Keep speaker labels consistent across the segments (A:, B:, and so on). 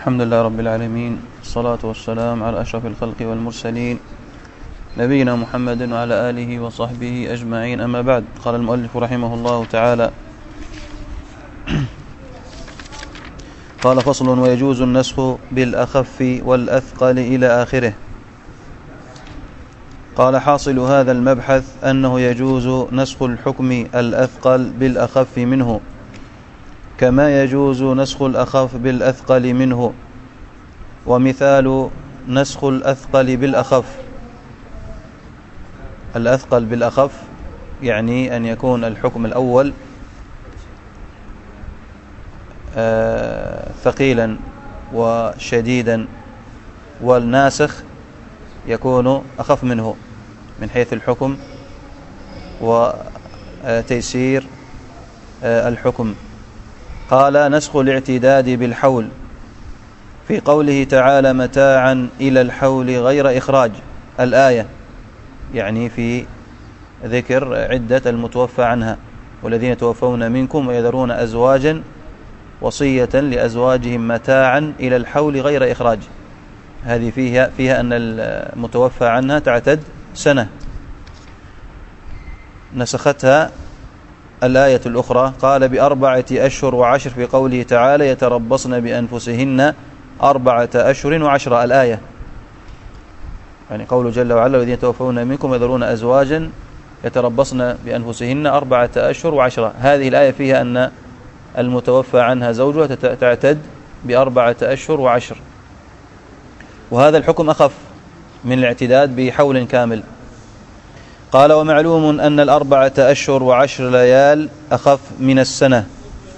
A: الحمد لله رب العالمين، الصلاة والسلام على أشرف الخلق والمرسلين نبينا محمد وعلى آله وصحبه أجمعين، أما بعد. قال المؤلف رحمه الله تعالى: قال: فصل: ويجوز النسخ بالأخف والأثقل إلى آخره. قال: حاصل هذا المبحث أنه يجوز نسخ الحكم الأثقل بالأخف منه، كما يجوز نسخ الأخف بالأثقل منه. ومثال نسخ الأثقل بالأخف: الأثقل بالأخف يعني أن يكون الحكم الأول ثقيلا وشديدا، والناسخ يكون أخف منه من حيث الحكم وتيسير الحكم. قال: نسخ الاعتداد بالحول في قوله تعالى: متاعا إلى الحول غير إخراج، الآية، يعني في ذكر عدة المتوفى عنها: والذين يتوفون منكم ويذرون أزواجا وصية لأزواجهم متاعا إلى الحول غير إخراج. هذه فيها أن المتوفى عنها تعتد سنة، نسختها الآية الأخرى. قال: ب4 أشهر و10 في قوله تعالى: يتربصن بأنفسهن 4 أشهر و10، الآية، يعني قوله جل وعلا: والذين يتوفون منكم ويذرون أزواجا يتربصن بأنفسهن 4 أشهر و10. هذه الآية فيها أن المتوفى عنها زوجها تعتد ب4 أشهر و10، وهذا الحكم أخف من الاعتداد بحول كامل. قال: ومعلوم أن 4 أشهر و10 ليال أخف من السنة،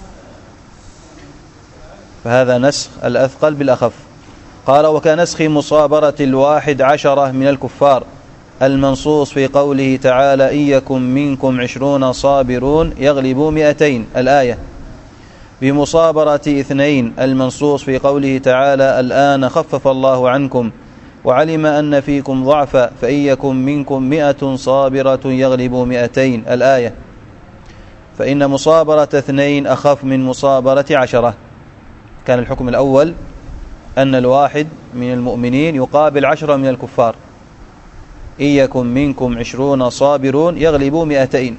A: فهذا نسخ الأثقل بالأخف. قال: وكنسخ مصابرة 11 من الكفار المنصوص في قوله تعالى: إن يكن منكم 20 صابرون يغلبوا 200، الآية، بمصابرة 2 المنصوص في قوله تعالى: الآن خفف الله عنكم وعلم أن فيكم ضعفا فإن يكن منكم 100 صابرة يغلبوا 200، الآية، فإن مصابرة 2 أخف من مصابرة 10. كان الحكم الأول أن الواحد من المؤمنين يقابل 10 من الكفار: إن يكن منكم 20 صابرون يغلبوا 200.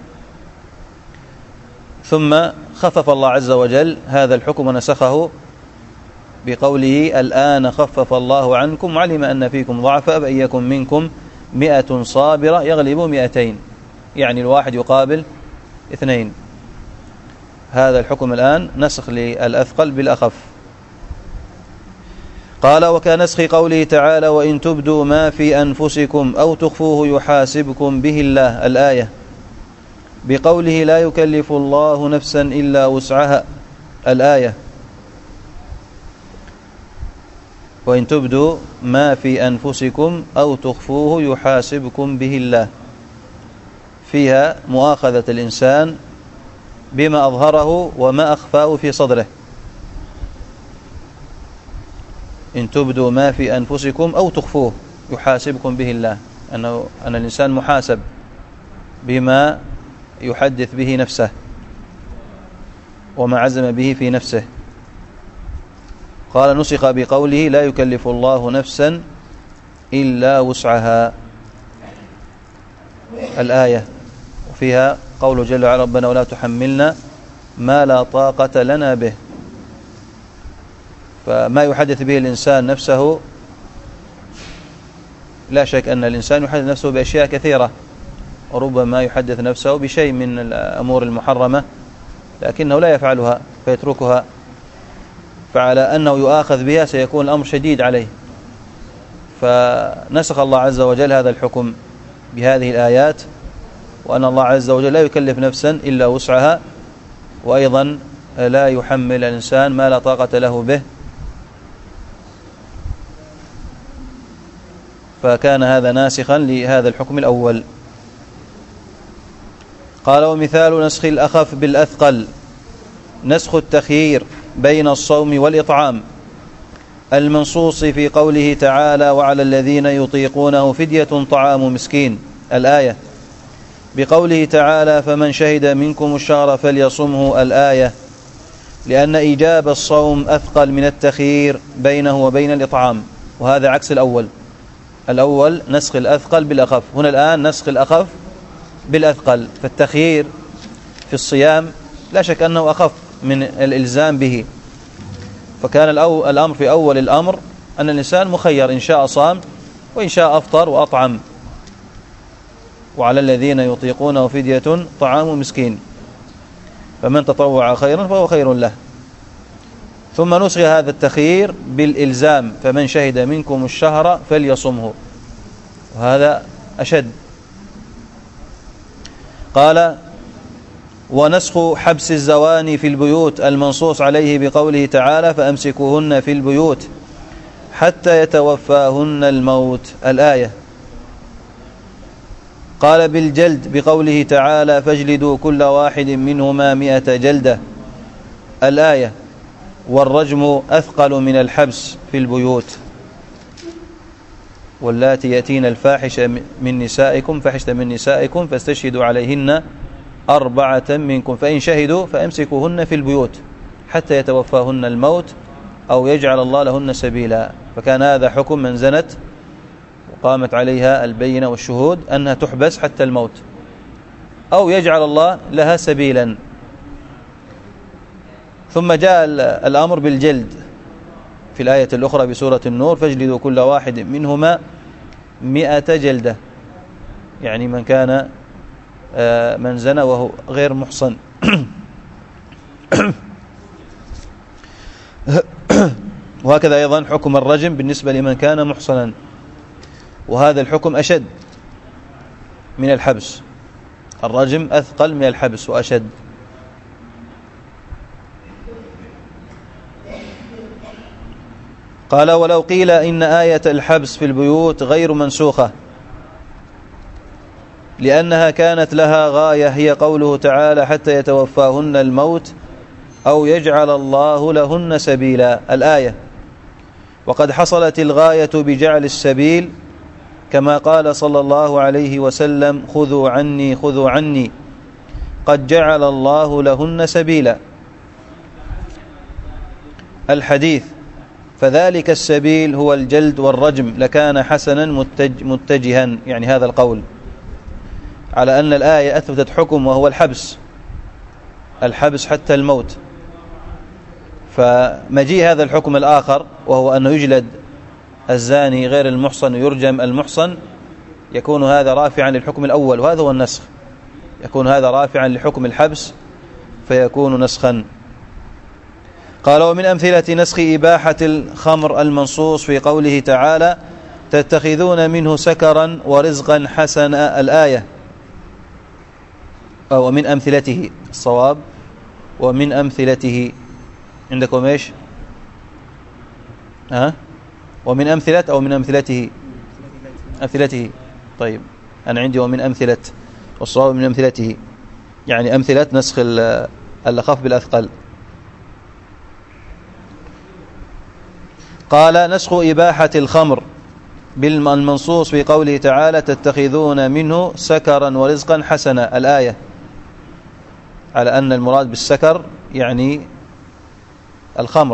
A: ثم خفف الله عز وجل هذا الحكم ونسخه بقوله: الآن خفف الله عنكم وعلم أن فيكم ضعفا فإن يكن منكم 100 صابرة يغلبوا 200، يعني الواحد يقابل 2. هذا الحكم الآن نسخ للأثقل بالأخف. قال: وكنسخ قوله تعالى: وإن تبدوا ما في أنفسكم أو تخفوه يحاسبكم به الله، الآية، بقوله: لا يكلف الله نفسا إلا وسعها، الآية، وإن تبدوا ما في أنفسكم أو تخفوه يحاسبكم به الله، فيها مؤاخذة الإنسان بما أظهره وما أخفاه في صدره. إن تبدوا ما في أنفسكم أو تخفوه يحاسبكم به الله، أن الإنسان محاسب بما يحدث به نفسه وما عزم به في نفسه. قال: نسخ بقوله: لا يكلف الله نفسا إلا وسعها، الآية، وفيها قوله جل وعلا: ربنا ولا تحملنا ما لا طاقة لنا به. فما يحدث به الإنسان نفسه، لا شك أن الإنسان يحدث نفسه بأشياء كثيرة، وربما يحدث نفسه بشيء من الأمور المحرمة لكنه لا يفعلها فيتركها، فعلى أنه يؤاخذ بها سيكون الأمر شديد عليه. فنسخ الله عز وجل هذا الحكم بهذه الآيات، وأن الله عز وجل لا يكلف نفسا إلا وسعها، وأيضا لا يحمل الإنسان ما لا طاقة له به. فكان هذا ناسخا لهذا الحكم الأول. قال: ومثال نسخ الأخف بالأثقل نسخ التخيير بين الصوم والإطعام المنصوص في قوله تعالى: وعلى الذين يطيقونه فدية طعام مسكين، الآية، بقوله تعالى: فمن شهد منكم الشهر فليصمه، الآية، لأن إيجاب الصوم أثقل من التخيير بينه وبين الإطعام، وهذا عكس الأول نسخ الأثقل بالأخف، هنا الآن نسخ الأخف بالأثقل. فالتخيير في الصيام لا شك أنه أخف من الإلزام به، فكان الأمر في أول الأمر أن الإنسان مخير، إن شاء صام وإن شاء أفطر وأطعم، وعلى الذين يطيقونه فدية طعام مسكين، فمن تطوع خيرا فهو خير له. ثم نسخ هذا التخيير بالإلزام، فمن شهد منكم الشهر فليصمه، وهذا أشد. قال: ونسخ حبس الزواني في البيوت المنصوص عليه بقوله تعالى: فأمسكوهن في البيوت حتى يتوفاهن الموت، الآية. قال: بالجلد بقوله تعالى: فاجلدوا كل واحد منهما 100 جلدة، الآية. والرجم أثقل من الحبس في البيوت. واللاتي يأتين الفاحشة من نسائكم فاستشهدوا عليهن 4 منكم، فإن شهدوا فأمسكوهن في البيوت حتى يتوفاهن الموت أو يجعل الله لهن سبيلا. فكان هذا حكم من زنت وقامت عليها البينة والشهود أنها تحبس حتى الموت، أو يجعل الله لها سبيلا. ثم جاء الأمر بالجلد في الآية الأخرى بسورة النور: فاجلدوا كل واحد منهما 100 جلدة، يعني من كان من زنى وهو غير محصن. وهكذا أيضا حكم الرجم بالنسبة لمن كان محصنا، وهذا الحكم أشد من الحبس، الرجم أثقل من الحبس وأشد. قال: ولو قيل إن آية الحبس في البيوت غير منسوخة لأنها كانت لها غاية، هي قوله تعالى: حتى يتوفاهن الموت أو يجعل الله لهن سبيلا، الآية. وقد حصلت الغاية بجعل السبيل، كما قال صلى الله عليه وسلم: خذوا عني قد جعل الله لهن سبيلا، الحديث. فذلك السبيل هو الجلد والرجم، لكان حسنا متجها، يعني هذا القول على أن الآية أثبتت حكم وهو الحبس حتى الموت. فمجيء هذا الحكم الآخر وهو أنه يجلد الزاني غير المحصن ويرجم المحصن، يكون هذا رافعا للحكم الأول، وهذا هو النسخ، يكون هذا رافعا لحكم الحبس فيكون نسخا. قال: ومن أمثلة نسخ إباحة الخمر المنصوص في قوله تعالى: تتخذون منه سكرا ورزقا حسنا، الآية. ومن أمثلته، الصواب ومن أمثلته. عندكم إيش؟ ومن أمثلة أو من أمثلته؟ أمثلته. طيب، أنا عندي ومن أمثلة، والصواب من أمثلته، يعني أمثلة نسخ الأخف بالأثقل. قال: نسخ إباحة الخمر بالمنصوص في قوله تعالى: تتخذون منه سكرا ورزقا حسنا، الآية، على أن المراد بالسكر يعني الخمر.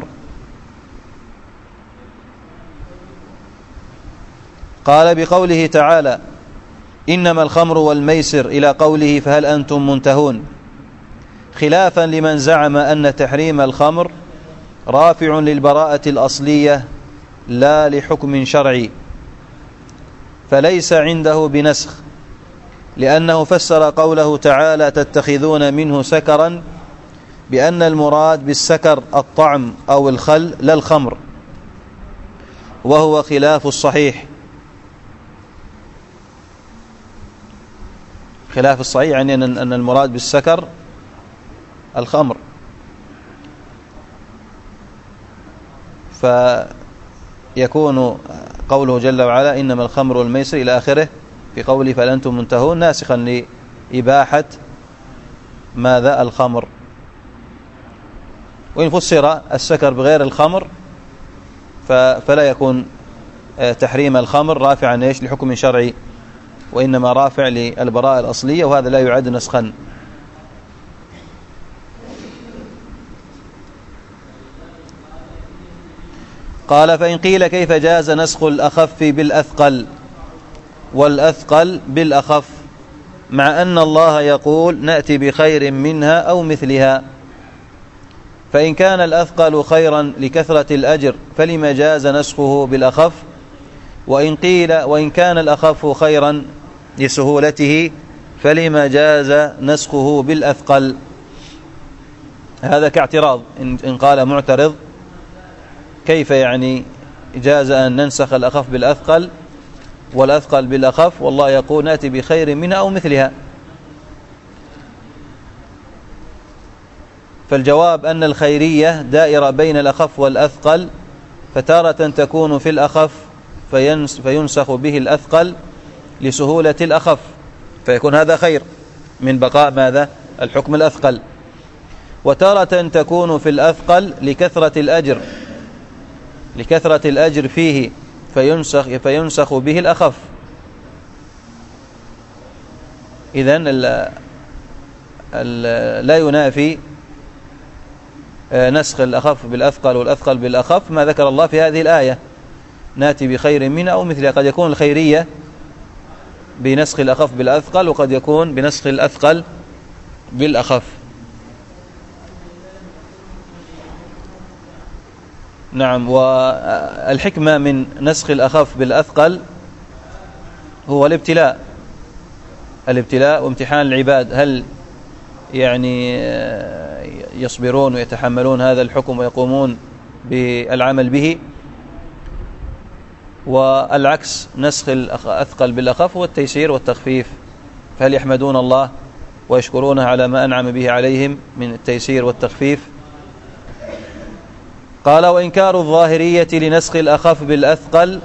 A: قال: بقوله تعالى: إنما الخمر والميسر، إلى قوله: فهل أنتم منتهون، خلافا لمن زعم أن تحريم الخمر رافع للبراءة الأصلية لا لحكم شرعي، فليس عنده بنسخ، لأنه فسر قوله تعالى: تتخذون منه سكرا بأن المراد بالسكر الطعم أو الخل لا الخمر، وهو خلاف الصحيح. خلاف الصحيح يعني أن المراد بالسكر الخمر، فيكون قوله جل وعلا: إنما الخمر والميسر إلى آخره في قوله فهل أنتم منتهون ناسخا لإباحة ماذا؟ الخمر. وإن فسر السكر بغير الخمر فلا يكون تحريم الخمر رافعا ايش لحكم شرعي، وإنما رافع للبراءة الأصلية، وهذا لا يعد نسخا. قال فإن قيل كيف جاز نسخ الأخف بالأثقل والأثقل بالأخف مع أن الله يقول نأتي بخير منها أو مثلها؟ فإن كان الأثقل خيرا لكثرة الأجر فلما جاز نسخه بالأخف؟ وإن كان الأخف خيرا لسهولته فلما جاز نسخه بالأثقل؟ هذا كاعتراض. إن قال معترض كيف يعني جاز أن ننسخ الأخف بالأثقل والأثقل بالأخف والله يقول نأتي بخير منها أو مثلها؟ فالجواب أن الخيرية دائرة بين الأخف والأثقل، فتارة تكون في الأخف فينسخ به الأثقل لسهولة الأخف فيكون هذا خير من بقاء ماذا؟ الحكم الأثقل. وتارة تكون في الأثقل لكثرة الأجر فيه فينسخ به الأخف. إذن لا ينافي نسخ الأخف بالأثقل والأثقل بالأخف ما ذكر الله في هذه الآية ناتي بخير منها أو مثلها. قد يكون الخيرية بنسخ الأخف بالأثقل وقد يكون بنسخ الأثقل بالأخف. نعم. والحكمة من نسخ الأخف بالأثقل هو الابتلاء وامتحان العباد، هل يعني يصبرون ويتحملون هذا الحكم ويقومون بالعمل به؟ والعكس نسخ الأثقل بالأخف هو التيسير والتخفيف، فهل يحمدون الله ويشكرونه على ما أنعم به عليهم من التيسير والتخفيف؟ قال وإنكار الظاهرية لنسخ الأخف بالأثقل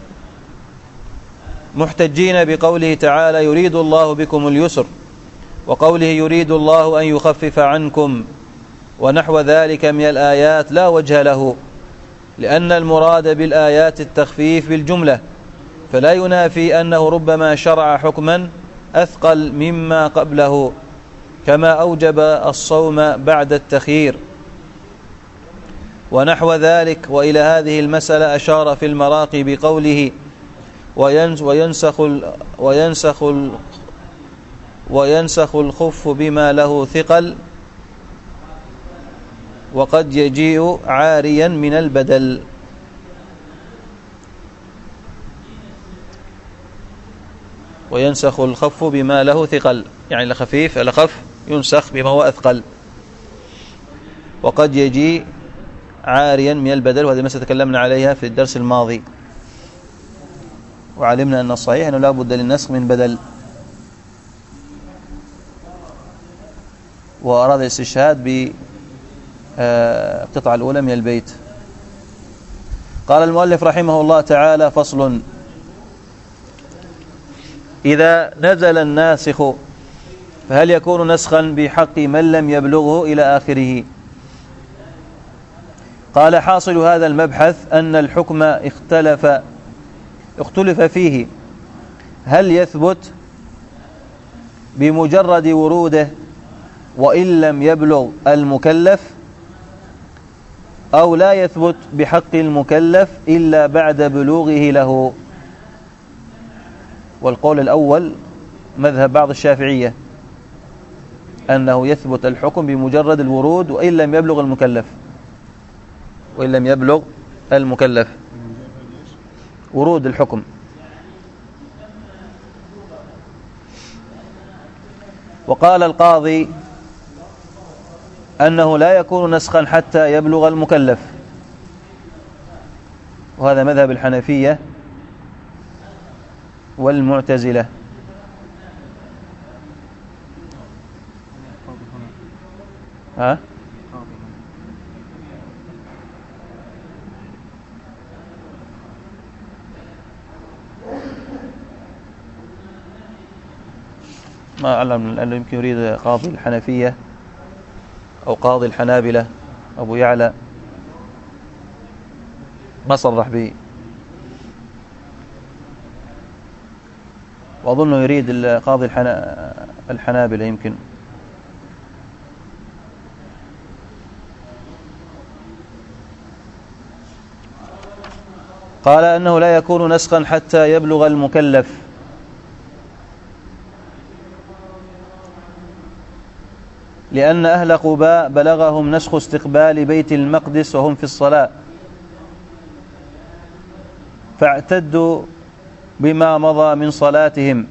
A: محتجين بقوله تعالى يريد الله بكم اليسر وقوله يريد الله أن يخفف عنكم ونحو ذلك من الآيات لا وجه له، لأن المراد بالآيات التخفيف بالجملة، فلا ينافي أنه ربما شرع حكما أثقل مما قبله كما أوجب الصوم بعد التخيير ونحو ذلك. وإلى هذه المسألة أشار في المراقي بقوله وينسخ الخف بما له ثقل وقد يجيء عاريا من البدل. وينسخ الخف بما له ثقل يعني الأخف ينسخ بما هو أثقل وقد يجيء عاريا من البدل، وهذه مسألة تكلمنا عليها في الدرس الماضي وعلمنا أن الصحيح أنه لا بد للنسخ من بدل. وأراد الاستشهاد بالقطعة الأولى من البيت. قال المؤلف رحمه الله تعالى فصل: إذا نزل الناسخ فهل يكون نسخا بحق من لم يبلغه إلى آخره؟ قال حاصل هذا المبحث أن الحكم اختلف فيه هل يثبت بمجرد وروده وإن لم يبلغ المكلف أو لا يثبت بحق المكلف إلا بعد بلوغه له. والقول الأول مذهب بعض الشافعية أنه يثبت الحكم بمجرد الورود وإن لم يبلغ المكلف ورود الحكم. وقال القاضي أنه لا يكون نسخا حتى يبلغ المكلف، وهذا مذهب الحنفية والمعتزلة. ما أعلم لأنه يمكن يريد قاضي الحنفية أو قاضي الحنابلة أبو يعلى، ما صرح به، وأظنه يريد قاضي الحنابلة يمكن. قال أنه لا يكون نسخا حتى يبلغ المكلف، لأن أهل قباء بلغهم نسخ استقبال بيت المقدس وهم في الصلاة، فاعتدوا بما مضى من صلاتهم،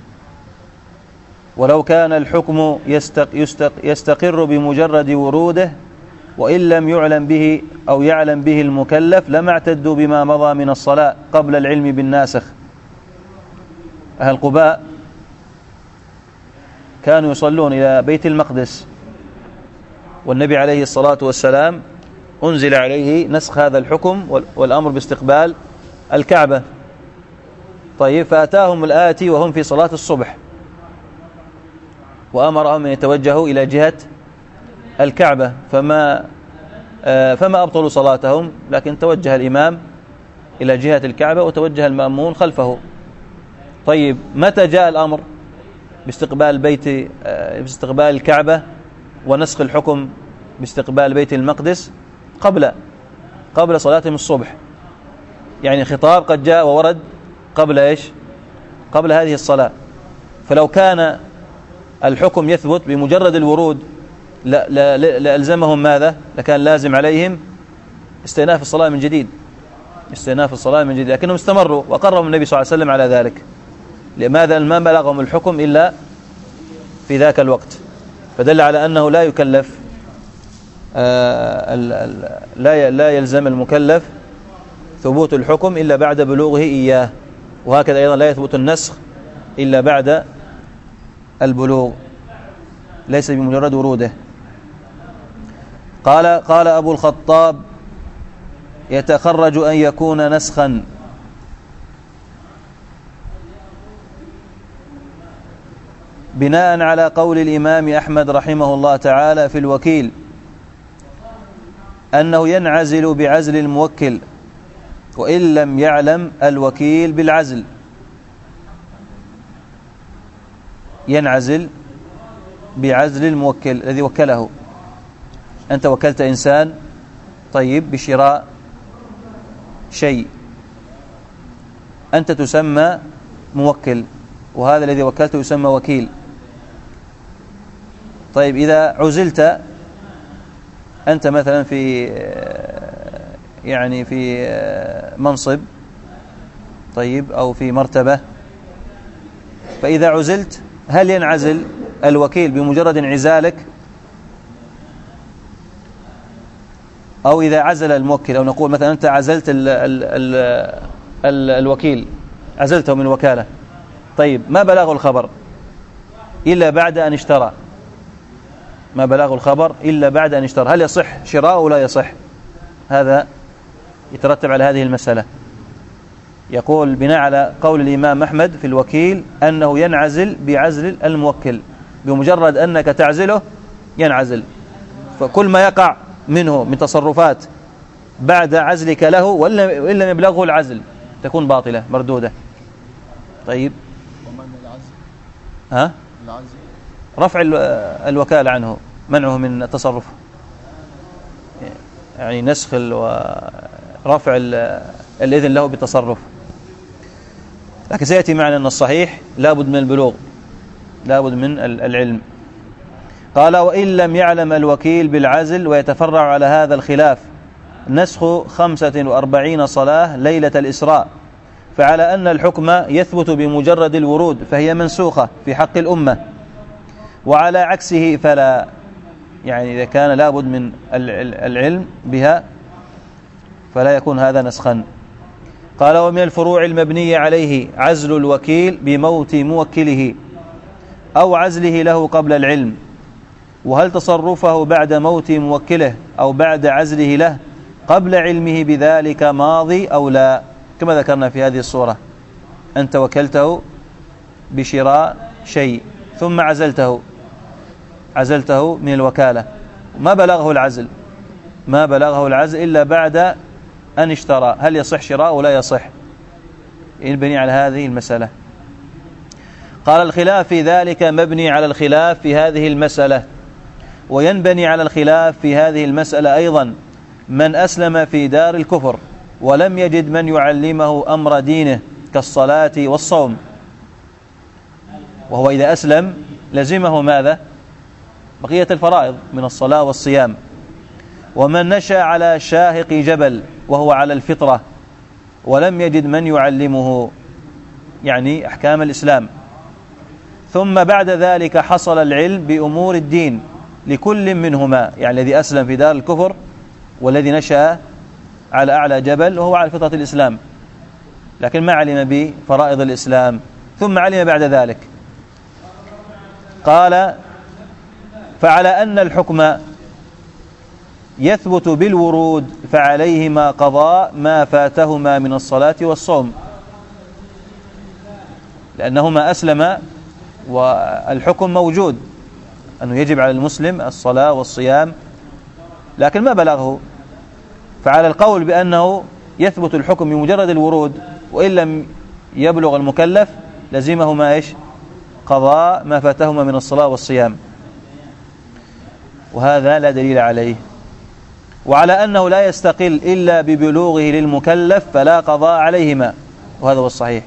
A: ولو كان الحكم يستقر بمجرد وروده وإن لم يعلم به أو يعلم به المكلف لما اعتدوا بما مضى من الصلاة قبل العلم بالناسخ. أهل قباء كانوا يصلون إلى بيت المقدس، والنبي عليه الصلاة والسلام أنزل عليه نسخ هذا الحكم والأمر باستقبال الكعبة. طيب، فأتاهم الآتي وهم في صلاة الصبح وأمرهم أن يتوجهوا إلى جهة الكعبة، فما أبطلوا صلاتهم، لكن توجه الإمام إلى جهة الكعبة وتوجه المأمون خلفه. طيب، متى جاء الأمر باستقبال الكعبة ونسخ الحكم باستقبال بيت المقدس؟ قبل صلاتهم الصبح، يعني خطاب قد جاء وورد قبل إيش؟ قبل هذه الصلاة. فلو كان الحكم يثبت بمجرد الورود لألزمهم ماذا؟ لكان لازم عليهم استئناف الصلاة من جديد، لكنهم استمروا وقرروا النبي صلى الله عليه وسلم على ذلك. لماذا؟ ما بلغهم الحكم إلا في ذاك الوقت، فدل على أنه لا يكلف، لا يلزم المكلف ثبوت الحكم إلا بعد بلوغه إياه، وهكذا أيضا لا يثبت النسخ إلا بعد البلوغ، ليس بمجرد وروده. قال أبو الخطاب: يتخرج أن يكون نسخا بناء على قول الإمام أحمد رحمه الله تعالى في الوكيل أنه ينعزل بعزل الموكل وإن لم يعلم الوكيل بالعزل. ينعزل بعزل الموكل الذي وكله. أنت وكلت إنسان طيب بشراء شيء، أنت تسمى موكل وهذا الذي وكلته يسمى وكيل. طيب، إذا عزلت أنت مثلا في منصب طيب أو في مرتبة، فإذا عزلت هل ينعزل الوكيل بمجرد انعزالك، أو إذا عزل الموكل، أو نقول مثلا أنت عزلت الوكيل، عزلته من الوكالة، طيب ما بلغ الخبر إلا بعد أن اشترى، هل يصح شراء أو لا يصح؟ هذا يترتب على هذه المسألة. يقول بناء على قول الإمام أحمد في الوكيل أنه ينعزل بعزل الموكل، بمجرد أنك تعزله ينعزل، فكل ما يقع منه من تصرفات بعد عزلك له وإن لم يبلغه العزل تكون باطلة مردودة. طيب، رفع الوكالة عنه، منعه من التصرف، يعني نسخ ورفع الإذن له بالتصرف. لكن سيأتي معنا أن الصحيح لابد من البلوغ، لابد من العلم. قال: وإن لم يعلم الوكيل بالعزل. ويتفرع على هذا الخلاف نسخ 45 صلاة ليلة الإسراء، فعلى أن الحكم يثبت بمجرد الورود فهي منسوخة في حق الأمة، وعلى عكسه فلا، يعني إذا كان لابد من العلم بها فلا يكون هذا نسخا. قال: ومن الفروع المبنية عليه عزل الوكيل بموت موكله أو عزله له قبل العلم، وهل تصرفه بعد موت موكله أو بعد عزله له قبل علمه بذلك ماضي أو لا، كما ذكرنا في هذه الصورة. أنت وكلته بشراء شيء ثم عزلته من الوكالة، ما بلغه العزل إلا بعد أن اشترى، هل يصح شراء أو لا يصح؟ ينبني على هذه المسألة. قال: الخلاف في ذلك مبني على الخلاف في هذه المسألة، وينبني على الخلاف في هذه المسألة أيضا من أسلم في دار الكفر ولم يجد من يعلمه أمر دينه كالصلاة والصوم، وهو إذا أسلم لزمه ماذا؟ بقية الفرائض من الصلاة والصيام. ومن نشأ على شاهق جبل وهو على الفطرة ولم يجد من يعلمه يعني أحكام الإسلام، ثم بعد ذلك حصل العلم بأمور الدين لكل منهما، يعني الذي أسلم في دار الكفر والذي نشأ على أعلى جبل وهو على فطرة الإسلام لكن ما علم بفرائض الإسلام، ثم علم بعد ذلك. قال: فعلى أن الحكم يثبت بالورود فعليهما قضاء ما فاتهما من الصلاة والصوم، لأنهما أسلما والحكم موجود أنه يجب على المسلم الصلاة والصيام لكن ما بلغه، فعلى القول بأنه يثبت الحكم بمجرد الورود وإن لم يبلغ المكلف لزمهما إيش؟ قضاء ما فاتهما من الصلاة والصيام، وهذا لا دليل عليه. وعلى أنه لا يستقل إلا ببلوغه للمكلف فلا قضاء عليهما، وهذا هو الصحيح،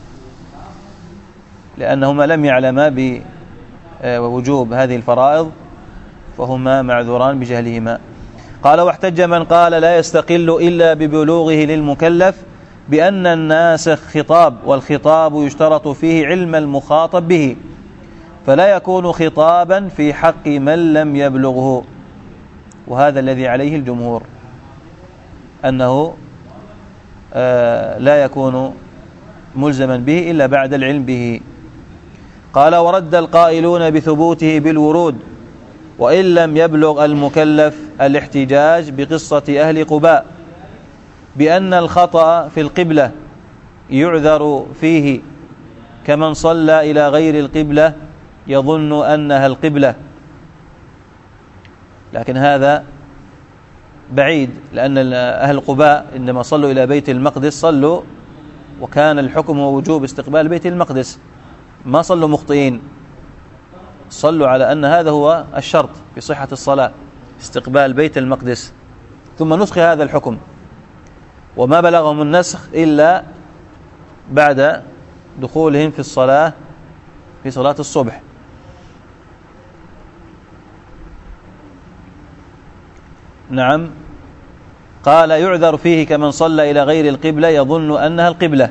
A: لأنهما لم يعلما بوجوب هذه الفرائض فهما معذوران بجهلهما. قال: واحتج من قال لا يستقل إلا ببلوغه للمكلف بأن الناسخ خطاب، والخطاب يشترط فيه علم المخاطب به، فلا يكون خطابا في حق من لم يبلغه، وهذا الذي عليه الجمهور أنه لا يكون ملزما به إلا بعد العلم به. قال: ورد القائلون بثبوته بالورود وإن لم يبلغ المكلف الاحتجاج بقصة أهل قباء بأن الخطأ في القبلة يعذر فيه كمن صلى إلى غير القبلة يظن أنها القبلة، لكن هذا بعيد، لأن أهل قباء عندما صلوا إلى بيت المقدس صلوا وكان الحكم ووجوب استقبال بيت المقدس، ما صلوا مخطئين، صلوا على أن هذا هو الشرط في صحة الصلاة استقبال بيت المقدس، ثم نسخ هذا الحكم وما بلغهم النسخ إلا بعد دخولهم في الصلاة في صلاة الصبح. نعم. قال: يعذر فيه كمن صلى إلى غير القبلة يظن أنها القبلة،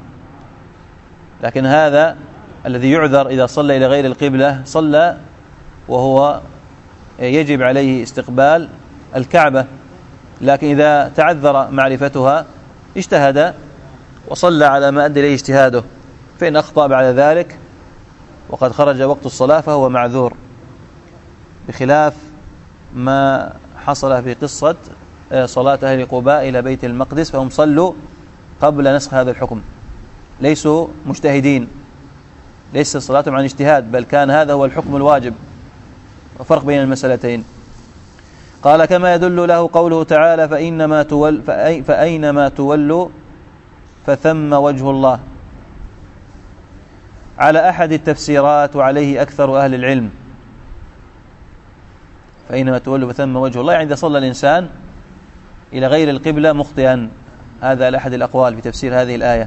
A: لكن هذا الذي يعذر إذا صلى إلى غير القبلة صلى وهو يجب عليه استقبال الكعبة، لكن إذا تعذر معرفتها اجتهد وصلى على ما أدى إليه اجتهاده، فإن أخطأ بعد ذلك وقد خرج وقت الصلاة فهو معذور، بخلاف ما حصل في قصة صلاة أهل قباء إلى بيت المقدس، فهم صلوا قبل نسخ هذا الحكم، ليسوا مجتهدين، ليس صلاتهم عن اجتهاد، بل كان هذا هو الحكم الواجب، وفرق بين المسألتين. قال: كما يدل له قوله تعالى: فأينما تولوا فثم وجه الله، على أحد التفسيرات وعليه أكثر أهل العلم. فأينما تولوا فثم وجه الله، يعني إذا صلى الإنسان إلى غير القبلة مخطئا، هذا لأحد الأقوال في تفسير هذه الآية،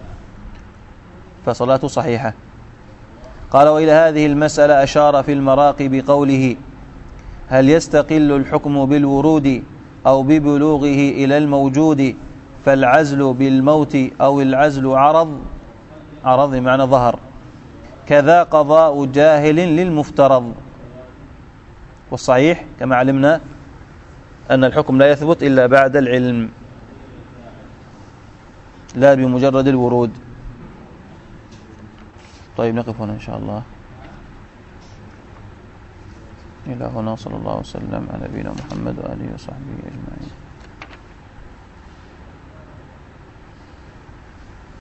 A: فصلاته صحيحة. قال: وإلى هذه المسألة أشار في المراقي بقوله: هل يستقل الحكم بالورود أو ببلوغه إلى الموجود، فالعزل بالموت أو العزل عرض بمعنى ظهر، كذا قضاء جاهل للمفترض. والصحيح كما علمنا أن الحكم لا يثبت إلا بعد العلم لا بمجرد الورود. طيب نقف هنا إن شاء الله. إلى هنا، صلى الله وسلم على نبينا محمد وآله وصحبه أجمعين.